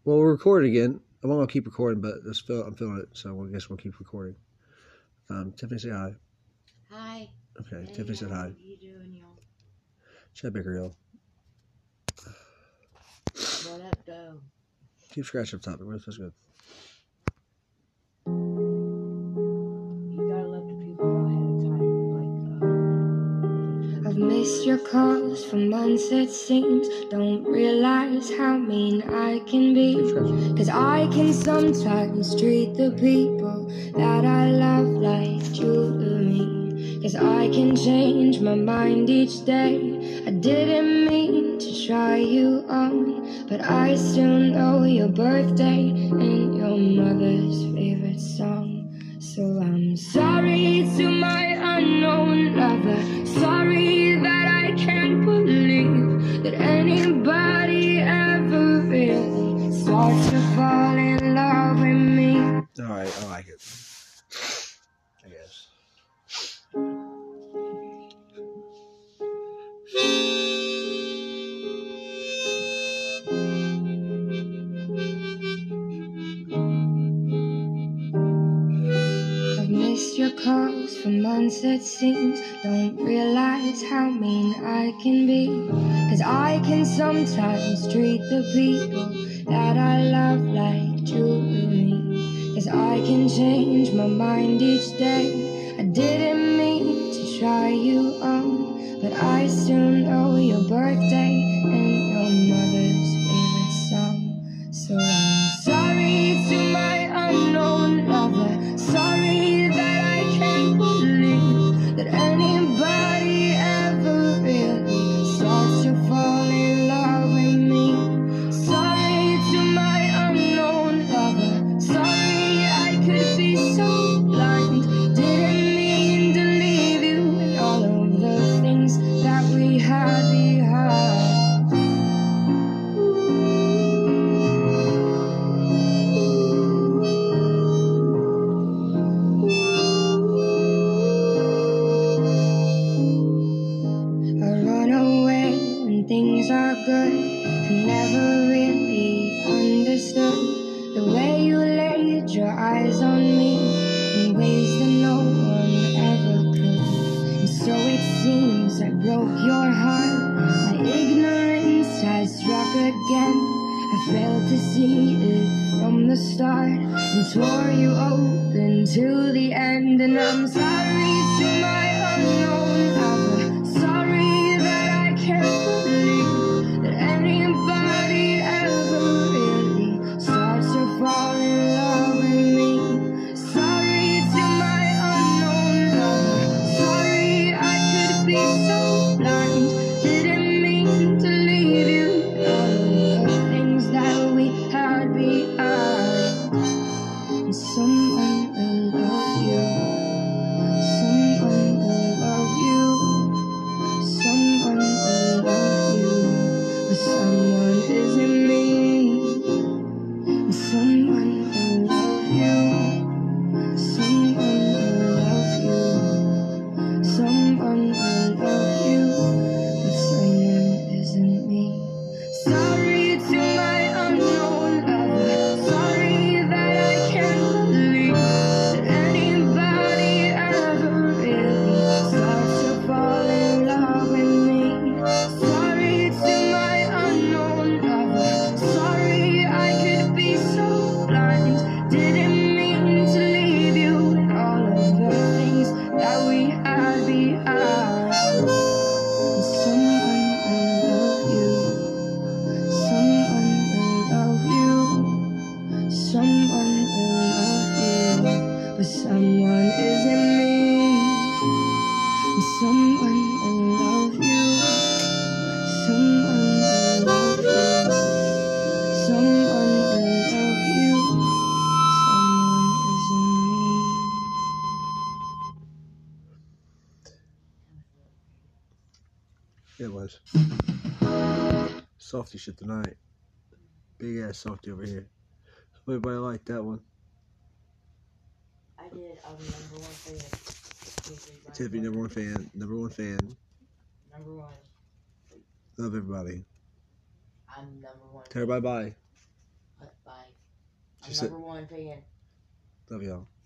Well, we'll record again. I'm not gonna keep recording, but I'm filming it, so I guess we'll keep recording. Tiffany, say hi. Hi. Okay, Hey, Tiffany said hi. how you doing, y'all? Chad Baker, y'all. What up, though? Keep scratching up top. It feels good. You gotta let the people know ahead of time, I've missed your calls for months, it seems. Don't realize how mean I can be. Cause I can sometimes treat the people that I love like jewelry. Cause I can change my mind each day. I didn't mean to try you on, but I still know your birthday and your mother's favorite song. So I'm sorry to my unknown lover. Sorry that I can't believe that anybody ever really starts to fall in love with me. Alright, I like it. I guess. I've missed your calls for months, it seems. Don't realize how mean I can be. Cause I can sometimes treat the people that I love like jewelry. Cause I can change my mind each day. I didn't mean to try you on, but I still know your birthday and your mother's favorite song. So I'm sorry to my unknown lover. Sorry that I can't believe that anybody ever really starts to fall in love with me. Sorry to my unknown lover. Sorry I could be so blind. Didn't mean to leave you and all of the things that we had behind. I run away when things are good. I never really understood the way you laid your eyes on me in ways that no one ever could. And so it seems I broke your heart. My ignorance has struck again. I failed to see it from the start and tore you open till the end. And I'm sorry to my unknown lover. Sorry that I can't believe that anybody ever really starts to fall in love with me. Sorry to my unknown lover. Sorry I could be so blind. Didn't mean to leave you and all of the things that we had behind. And someone will love you. Someone will love you. Someone will love you, but someone isn't me. And someone will love you. Someone will love you. Someone will love you, but someone isn't me. Sorry to my unknown lover. Sorry that I can't believe that anybody ever really starts to fall in love with me. Sorry to my unknown lover. Sorry I could be so blind. Didn't mean to leave you and all of the things that we had behind. And someone will love you. Someone will love you. Someone will love you, but someone isn't me. And someone will love you. Someone will love you. Someone will love you. Someone isn't me. Yeah, it was. Softy shit tonight. Big ass softy over here. Everybody liked that one. I did. I'm number one fan. Tiffany, number one fan. Number one fan. Number one. Love everybody. I'm number one. Tell everybody bye. She said, Number one fan. love y'all.